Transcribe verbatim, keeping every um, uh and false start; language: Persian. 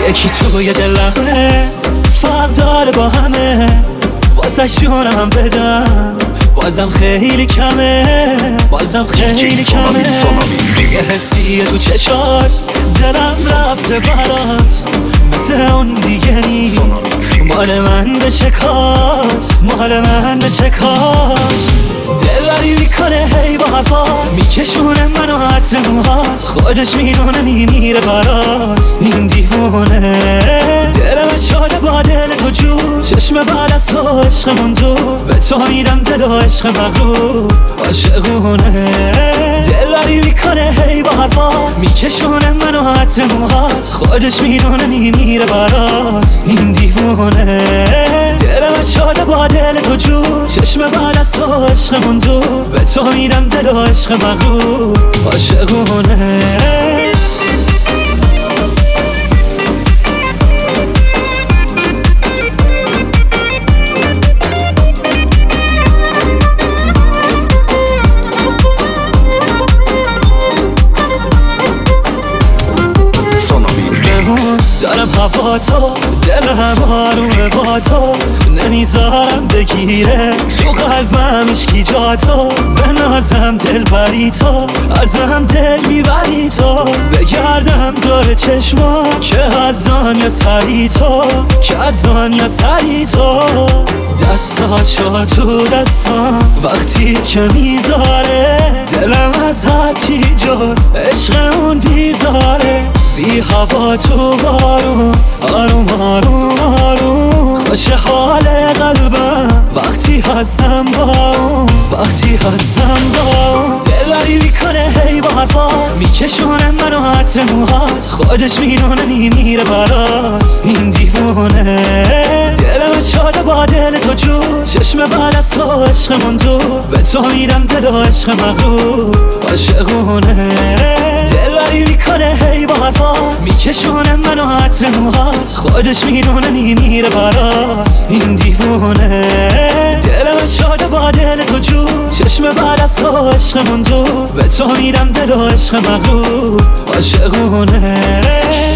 یکی توی دلمه، فرق داره با همه، واسه شونم بدم بازم خیلی کمه، بازم خیلی کمه. یه حسیه تو چشاش دلم رفته براش، مثل اون دیگه نیست، مال من بشه کاش، مال من بشه کاش. دلبری میکنه هی با حرفاش، میکشونه منو عطر موهاش، خودش میدونه میمیره براش این دیوونه. دلم شده با دل تو جور، چشم بعد از تو عشقمون دور، به تو میدم دل و عشق مغرور عاشقونه. دلبری میکنه هی با حرفاش، میکشونه منو عطر موهاش، خودش میدونه میمیره براش این دیوونه. دلم شده با دل تو جور، چشم بعد از تو عشقمون دور، به تو میدم دل و عشق مغرور عاشقونه. دارم هوا تو، دلم آرومه با تو، نمیذارم بگیره تو قلبم اشکی جا تو، به نازم دل بری تو، ازم دل میبری تو، بگردم دور چشما که از آن یا سری تو، که از آن یا سری تو. دستا شد تو دستام وقتی که میذاره، دلم از هرچی جز عشقمون بیزاره. بی هوا تو بارون، آروم آروم آروم، خوش حال قلبم وقتی هستم با اون، وقتی هستم با اون. دلبری میکنه هی با حرفاش، میکشونه منو عطر موهاش، خودش میدونه میمیره براش این دیوونه. دلم شده با دل تو جور، چشم بعد از تو عشقمون دور، به تو میدم دل و عشق مغرور عاشقونه. دلبری میکنه هی با حرفاش، میکشونه منو عطر موهاش، خودش میدونه میمیره براش این دیوونه. دلم شده با دل تو جور، چشم بعد از تو عشقمون دور، به تو میدم دل و عشق مغرور عاشقونه.